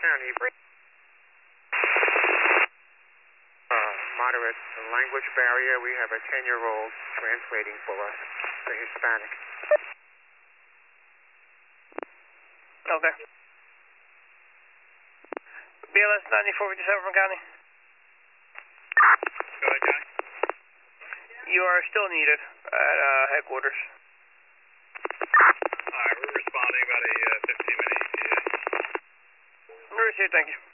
County. Moderate language barrier. We have a 10-year-old translating for us, the Hispanic. Okay. BLS 9457 from County. Go ahead, Johnny. You are still needed at headquarters. Alright, we're responding about a 15-minute ETA. We're here, thank you.